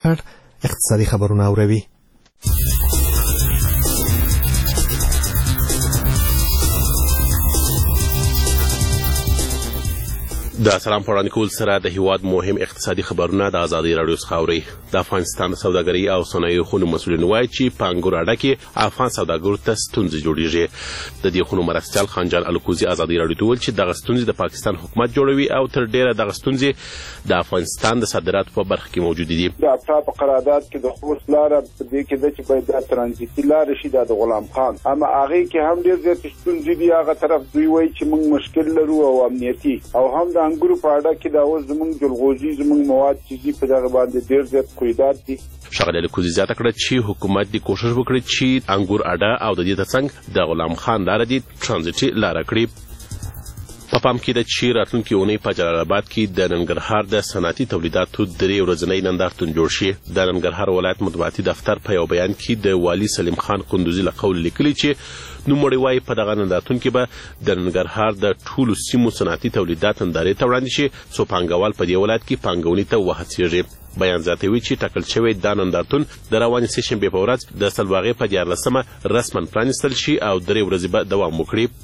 اقتصادي خبرونه اوروي. د سلام پرانی کول سره د هیواد مهم اقتصادي خبرونه د ازادي رادیو څخه اوري. د افغانستان سوداګري او صنایعو خونو مسؤلین وایي چې په انګور اډه کې افغان سوداګرو ته ستونزې جوړیږي. د دې خونو مرستیال خانجان الکوزي ازادي رادیو ته ویل چې دغه ستونزې د پاکستان حکومت جوړوي او تر ډیره دغه ستونزې د افغانستان د صادراتو په برخه کې موجود دي. د افغان په قرارداد کې د خوست لار په دې کې د چې باید د ترانزیتي لار شي د غلام خان، اما هغه کې هم ډیر زیات ستونزې دي. هغه طرف دوی وایي چې موږ مشکل لرو او امنیتي او هم د انګورو په اډه کې دا اوس زموږ جلغوزي زموږ مواد چې په دغه باندې ډیر زیات قیودات دي. ښاغلي الکوزي زیاته کړه چې حکومت دې کوشش وکړي چې انګور اډه او د دې ترڅنګ د غلام خان لاره دې ترانزیتي لاره کړي. په پام کې ده چې راتلونکې اونۍ په جلال آباد کې د ننګرهار د صنعتي تولیداتو 3 ورځنی نندارتون جوړ شي. د ننګرهار ولایت مطبوعاتي دفتر په یو بیان کې د والي سلیم خان قندوزي له قول لیکلي چې نوموړی وایي په دغه نندارتون کې به د ننګرهار د ټولو سیمو صنعتي تولیدات نندارې ته وړاندې شي څو پانګوال په دې ولایت کې پانګونې ته وهڅېږي. بیان زیاتوي چې ټاکل شوی دا نندارتون د روانې سې شنبې په ورځ د سلواغې په 14مه رسما پرانیستل شي او 3 ورځې به دوام وکړي.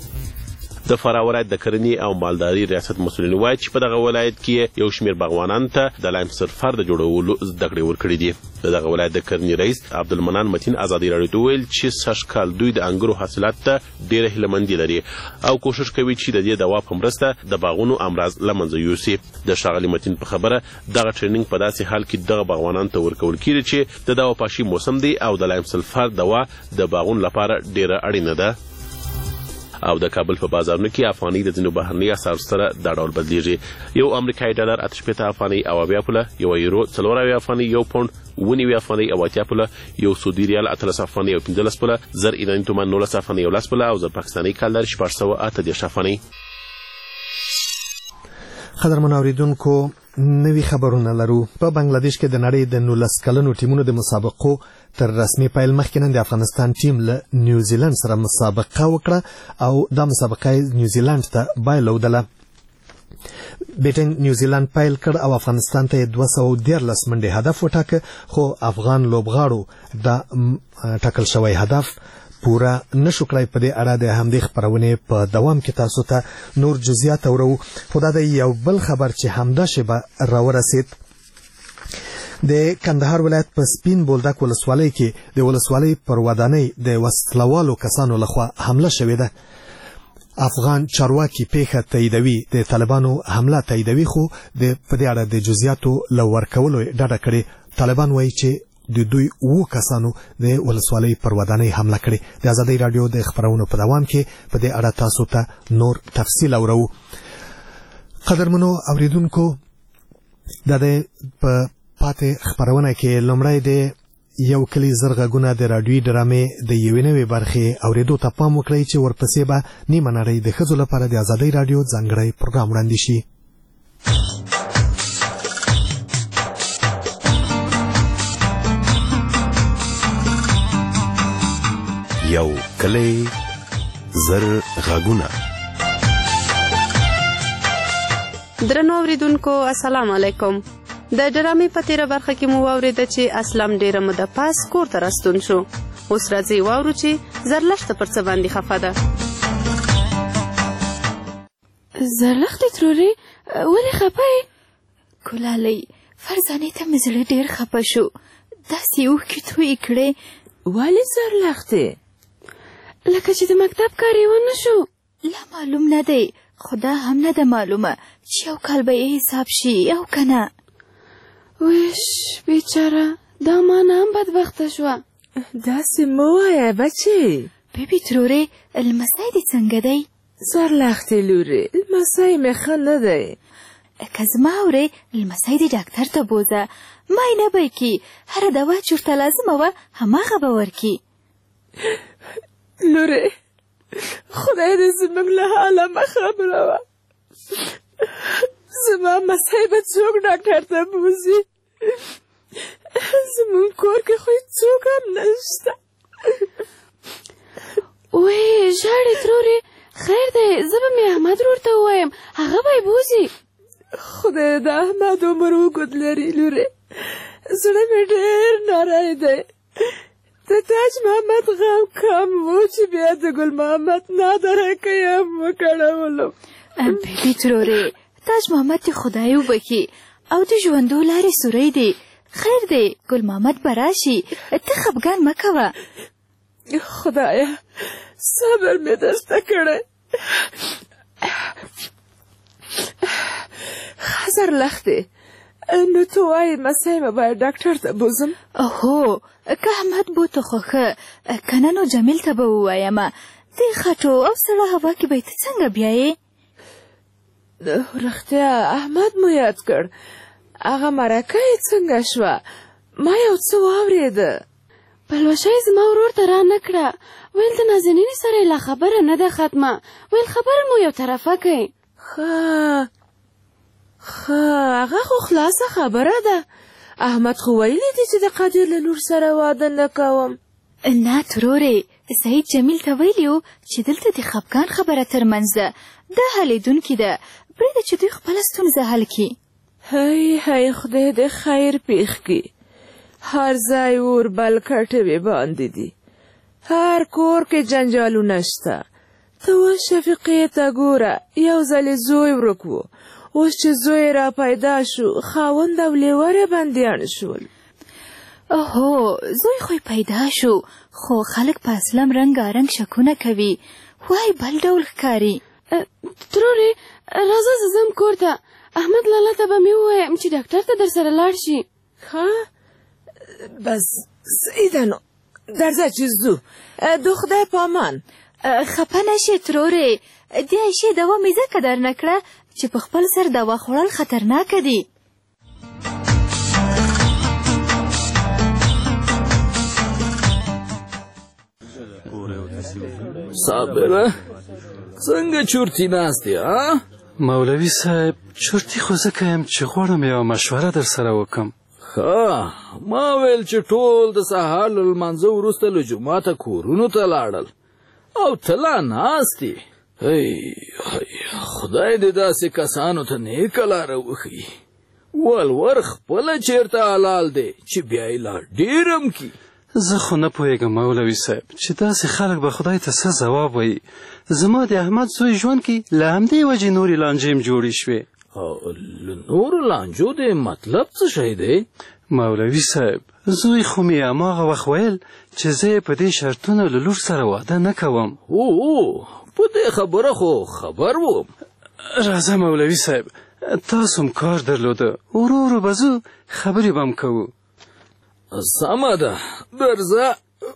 د فراه ولایت د کرنې او مالداري ریاست مسؤلین وایي چې په دغه ولایت کې یو شمېر باغوانانو ته د لایم سرفر د جوړولو زده کړې ورکړي دي. د دغه ولایت د کرنې رئیس عبدالمنان متین ازادي رادیو ته ویل چې سږکال دوی د انګورو حاصلات ته ډېره هیلهمندي لري او کوشش کوي چې د دې دوا په مرسته د باغونو امراض له منځه یوسي. د ښاغلي متین په خبره دغه ټریننګ په داسې حال کې دغه باغوانانو ته ورکول کېږي چې د دوا پاشي موسم دی او د لایم سرفر دوا د باغونو لپاره ډېره اړینه ده. او د کابل په بازارونو کې افغاني د ځینو بهرني اسعارو سره دا ډول بدلیږي. یو امریکایي ډالر 88 افغاني او 80 پوله، یو یورو 4 افغاني، یو پوند 9 افغاني او 80 پوله، یو سعودي ریال 13 افغاني او 15 پوله، زر ایراني تومان 19 افغاني او 10 پوله او زر پاکستاني کالر 608 افغاني. قدرمن اوریدونکو نوی خبرونه لرو. په بنگلاديش کې د نړۍ د 19 کلنو ټیمونو د مسابقو تر رسمي پیل مخکې نن د افغانستان ټیم له نیوزیلند سره مسابقه وکړه او دا مسابقه نیوزیلند ته بایلودله. بیټنګ نیوزیلند پیل کړ او افغانستان ته 213 منډې هدف وټاکه، خو افغان لوبغاړو دا ټاکل شوی هدف پورا نشو کړای. په دې اړه د همدې خبرونه په دوام کې تاسو ته نور جزئیات اورو. خدا د یو بل خبر چې همدا شبه راورسید. د کندهار ولایت په سپین بولدک ولسوالۍ کې د ولسوالۍ پر ودانۍ د وسلوالو کسانو لخوا حمله شوې ده. افغان چارواکي پیښه تاییدوي، د طالبانو حمله تاییدوي، خو د په دې اړه د جزئیاتو لور کولو ډډه کړې. طالبان وایي چې د دوی 9 کسانو د ولسوالۍ پر ودانۍ حمله کړې. د ازادي رادیو د خبرونو په دوام کې په دې اړه تاسو ته نور تفصیل اورو. قدرمنو اوریدونکو، د په پاتې خبرونه کې لومړی د یو کلی زرغږونه د رادیوي ډرامې د یوې نوې برخې اوریدو ته پام وکړئ چې ورپسې به نیمه نړۍ د ښځو لپاره د ازادي رادیو ځانګړی پروګرام وړاندې شي. یو کلی زرغږونه. درنو اوریدونکو السلام علیکم. د ډرامې په تیره برخه کې مو واورېده چې اسلام ډیره موده پس کور ته راستون شو. اوس راځي واورو چې زرلښته پر څه باندې خفه ده. زرلښتې ترورې ولې خفه یې؟ ګلالۍ فرزانې ته مې زړه ډېر خفه شو، داسې اوښکې تویې کړې. ولې زرلښتې؟ لکه چې د مکتب کار یې ونه شو. لا معلوم نه دی، خو دا هم نه ده معلومه چې یو کال به یې حساب شي او که نه. ویش بیچاره، دا مانا هم بدبخته شوه. داسې مه وایه بچې. بیبي ترورې لمسی دې څنګه دی؟ زرلښتې لورې، لمسی مې ښه نه دی. که زما اورې لمسی دې ډاکټر ته بوځه، معاینه به یې کي، هره دوا چې ورته لازمه وه هماغه به ورکي. لورې خدای دې زموږ له حاله خبره وه. زما مسی به څوک ډاکټر ته بوځي؟ زموږ کور کې خو څوک هم نشته. وی ژاړې ترورې، خیر دی، زه به مې احمد ورور ته ووایم، هغه به یې بوځي. خدای د احمد عمر اوږد لري لورې. زړه مې ډېر نری دی. د تاج محمد غم کم و چې بیا د ګل محمد نادره که یم وکړولم. بیبي ترورې، تاج محمد دې خدای وبخي او د ژوندو لارې سوری دی. خیر دی، ګل محمد به راشي، ته خفګان مه کوه. خدایه صبر مې درسته کړی. خزر لختې، نو تو وایې مسۍ مې باید ډاکټر ته بوزم؟ هو، که احمد بوته خو ښه، که نه نو جمیل ته به ووایمه. دې خټو او سړه هوا کې به یې ته څنګه بیایې؟ رښتیا احمد مو یاد کړ. هغه مرکه یې څنګه شوه؟ ما یو څه واورېده. پلوشه یې زما ورور ته را نه کړه. ویل د نازنینې سره یې لا خبره نه ده ختمه. ویل خبره مو یو طرفه کوي. ښه هغه خو خلاصه خبره ده. احمد خو ویلی دی چې د قادر له لور سره واده نه کوم. نه ترورې، سعید جمیل ته ویلي و چې دلته د خفګان خبره ترمنځ ده، دا حلیدونکې ده. پرېږده چې دوی خپله ستونزه حل کړي. هی خدای دې خیر پېښ کړي. هر ځای اور بل کټوې باندې دي، هر کور کې جنجالونه شته. ته اوس شفیقې ته ګوره، یو ځلې زوی ورک و، اوس چې زوی را پیدا شو خاوند او لیوره بندیان شول. اوهو، زوی خو پیدا شو، خو خلک په اسلم رنګارنګ شکونه کوي. وای بل ډول ښکاري. ترورې راځه زه ځم کور ته. احمد لالا ته به مې ووایم چې ډاکټر ته در سره لاړ شي. ښه بس سیده نو درځه چې ځو. د خدای په امان. خفه نشې ترورې، د عایشې دوا مې ځکه در نه کړه چې په خپل سر دوا خوړل خطرناکه دي. صابره څنګه چورتي ناست یې؟ مولوي صاحب، چورتي خو ځکه یم چې غواړم یوه مشوره در سره وکم. ښه، ما ویل چې ټول د سهار له لمانځه وروسته له جوماته کورونو ته لاړل او ته لا ناست یې. خدای دې داسې کسانو ته نیکه لاره وښیي. ولور خپله چېرته حلال دی چې بیا یې لا ډېرم کي. زه خو نه پوهېږم مولوي صاحب چې داسې خلک به خدای ته څه ځواب وایي. زما د احمد زوی ژوند کې له همدې وجې نورې لانجې جوړې شوې. له نورو لانجو دې مطلب څه شی دی؟ مولوي صاحب، زوی خو مې هماغه وخت ویل چې زه یې په دې شرطونو له لور سره واده نه کوم. په دې خبره خو خبر وم. راځه مولوي صاحب، تاسو هم کار درلوده، ورو ورو به ځو، خبرې به هم کوو. سمه ده، درځه.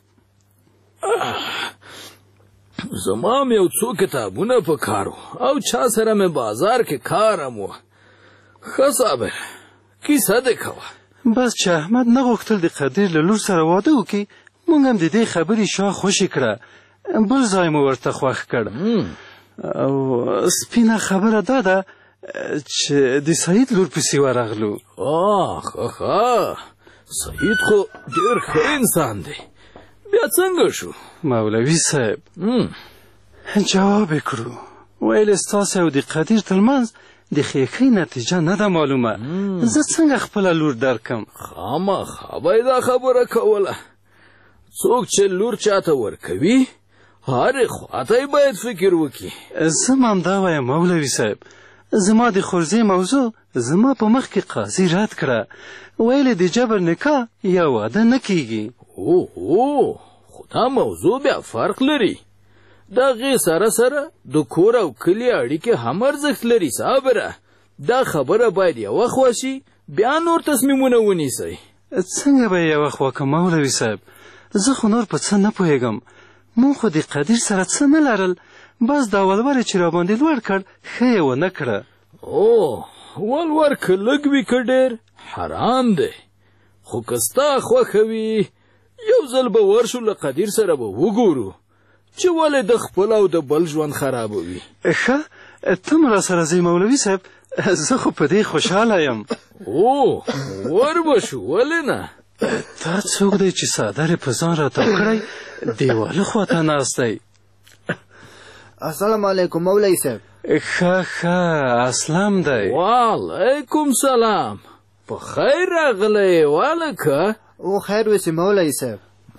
زما م یو څو کتابونه په کار و او چا سره مې بازار کې کار هم و. ښه صابر، کیسه دې کوه. بس چې احمد نه غوښتل د قادر له لور سره واده وکړي، موږ هم د دې خبرې شا خوشې کړه، بل ځای مو ورته خوښ کړ. او سپینه خبره دا ده چې د سعید لور پسې ورغلو. ښه، سعید خو ډېر ښه انسان دی. بیا څنګه شو؟ مولوي صاحب جواب یې کړو، ویل ستاسې او د قادر ترمنځ د ښېښۍ نتیجه نه ده معلومه، زه څنګه خپله لور درکم؟ خامخا به یې دا خبره کوله. څوک چې لور چاته ورکوي هرې خواته یې باید فکر وکړي. زه هم همدا وایم مولوي صاحب، زما د خورزې موضوع زما په مخ کې قاضي رد کړه، ویلې د جبر نکاح یا واده نه کیږي. خو دا موضوع بیا فرق لري. د هغې سره د کور او کلي اړیکې هم ارزښت لري. صابره، دا خبره باید یوه خوا شي، بیا نور تصمیمونه ونیسئ. څنګه به یې یوه خوا کړم مولوي صاحب؟ زه خو نور په څه نه پوهېږم. مونږ خو د قادر سره څه نه لرل، بس دا ولور چې راباندې لوړ کړ ښه یې ونه کړه. ولور که لږ وي که ډېر حرام دی، خو که ستا خوښه وي یو ځل به ورشو له قادر سره به وګورو چې ولې د خپل او د بل ژوند خرابوي. ښه، ته م راسره ځې مولوي صاحب، زه خو په دې خوشحاله یم. ور به شو، ولې نه؟ تا څوک دی چې څادر یې په ځان راتاو کړی دیواله خواته ناست دی؟ السلام علیکم مولوي صاحب. ښه اسلام دی. وعلیکم سلام. په خیر راغلی والکه. او خیر وسی مولوي صاحب.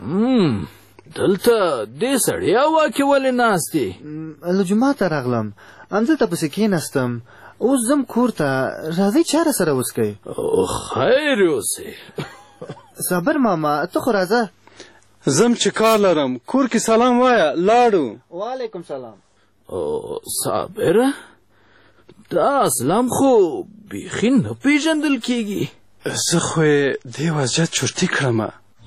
دلته دې سړیا واکې ولې ناست دی؟ له جومات ته راغلم همدلته پسې کېناستم اوس ځم کور ته راځئ چاره سره وڅکئ. خیر اوسې. صابر ماما ته خو راځه. زم چې کار لرم کور کې سلام وایه لاړو. وعلیکم سلام. صابره دا اسلام خو بیخي نه پیژندل کېږي. زه خو یې دې وضعیت چرتي کړم.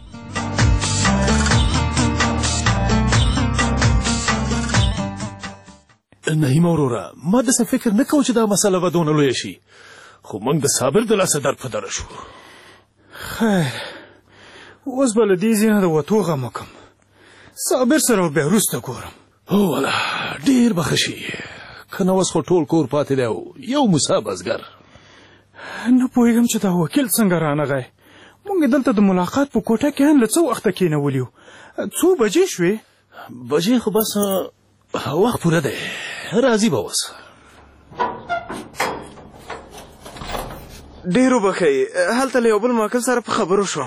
نعیم وروره ما داسې فکر نه کوم چې دا مسله به دونه لویه شي خو موږ د صابر د لاسه در په دره شو. خیر اوس به له دې ځایه د وتو غم وکړم. صابر سره بیا وروسته ګورم. هو والا ډېر به ښه شي که نه اوس خو ټول کور پاتې دی او یو موسی بزګر. نه پوهېږم چې دا وکیل څنګه رانغی. موږ دلته د ملاقات په کوټه کې هم له څه وخته کېنولي وو. څو بجې شوې؟ بجې خو بس وخت پوره دی راځي به اوس. ډېر وبښئ هلته له یو بل محقق سره په خبرو شوم.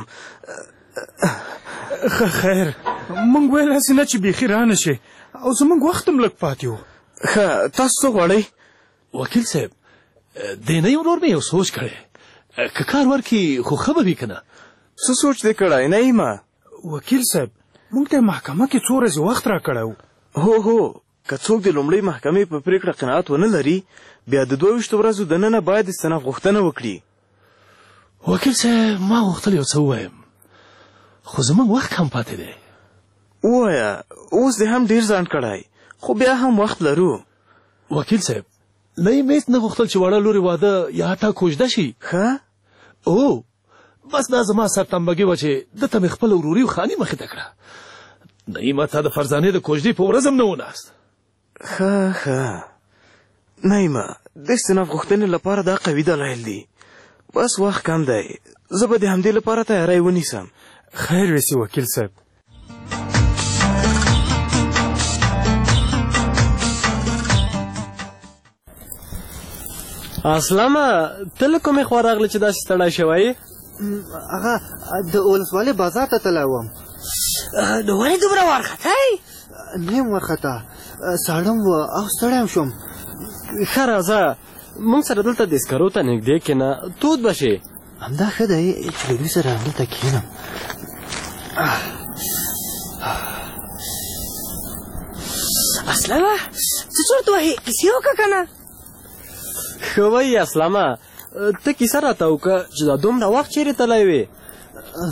خیر موږ ویل هسې نه چې بیخي رانه شي او زموږ وخت هم لږ پاتې و. ښه تاسو څه غواړئ؟ وکیل صاحب دې نه ورور مې یو سوچ کړی که کار ورکړي خو ښه به وي که نه. څه سوچ دې کړی نعیمه؟ وکیل صاحب موږ ته محکمه کې څو ورځې وخت را کړی و. هو که څوک د لومړۍ محکمې په پرېکړه قناعت ونه لري بیا د 22 ورځو دننه باید استناف غوښتنه وکړي. وکیل صاحب ما غوښتل یو څه ووایم خو زموږ وخت هم پاتې دی. ووایه اوس دې هم ډېر ځان کړی خو بیا هم وخت لرو. وکیل صاحب نعیم هېڅ نه غوښتل چې وړه لورې واده یا حتی کوژده شي. ښه او بس دا زما سرتمبګي وه چې ده ته مې خپله وروري او خاني مخې ته کړه. نعیمه تا د فرزانې د کوژدې په ورځ هم نه وناست. ښه نعیمه د استناف غوښتنې لپاره دا قوي دلایل دي. بس وخت کم دی زه به د همدې لپاره تیاری ونیسم. خیر ویسي وکیل صاحب. اسلامه ته له کومې خوا راغلې چې داسې ستړی شوی؟ هغه د ولسوالۍ بازار ته تللی وم. نو ولې دومره وارخطی؟ نه یم وارخطا ساړه م وه او ستړی هم شوم. ښه راځه موږ سره دلته د سکرو ته نږدې کښېنه تود به شې. همدا ښه دی چې له دوی سره همدلته کښېنم. اسلامه څه چورت وهې کیسې وکړه که نه؟ ښه وایي اسلامه ته کیسه راته وکړه چې دا دومره وخت چیرې تللی وې